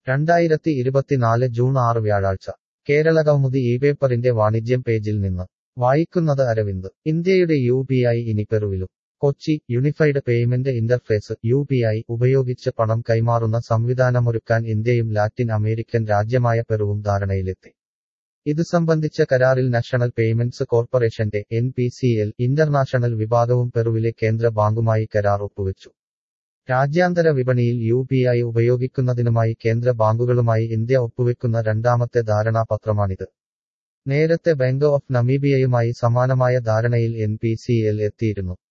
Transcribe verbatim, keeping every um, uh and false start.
രണ്ടായിരത്തി ഇരുപത്തിനാല് ജൂൺ ആറ് വ്യാഴാഴ്ച കേരളകൗമുദി ഈ പേപ്പറിന്റെ വാണിജ്യം പേജിൽ നിന്ന് വായിക്കുന്നത് അരവിന്ദ്. ഇന്ത്യയുടെ യു പി ഐ ഇനി പെറുവിലും. Kochi, unified payment interface U P I ഉപയോഗിച്ച് പണം കൈമാറുന്ന സംവിധാനമൊരുക്കാൻ ഇന്ത്യയും ലാറ്റിൻ അമേരിക്കൻ രാജ്യമായ പെറുവും ധാരണയിലെത്തി. ഇതു സംബന്ധിച്ച കരാറിൽ നാഷണൽ പേയ്മെന്റ്സ് കോർപ്പറേഷന്റെ N P C L international വിഭാഗവും പെറുവിലെ കേന്ദ്ര ബാങ്കുമായി കരാർ ഒപ്പുവെച്ചു. രാജ്യാന്തര വിപണിയിൽ യു പി ഐ ഉപയോഗിക്കുന്നതിനുമായി കേന്ദ്ര ബാങ്കുകളുമായി ഇന്ത്യ ഒപ്പുവെക്കുന്ന രണ്ടാമത്തെ ധാരണാപത്രമാണിത്. നേരത്തെ ബാങ്ക് ഓഫ് നമീബിയയുമായി സമാനമായ ധാരണയിൽ എൻ പി സി എൽ എത്തിയിരുന്നു.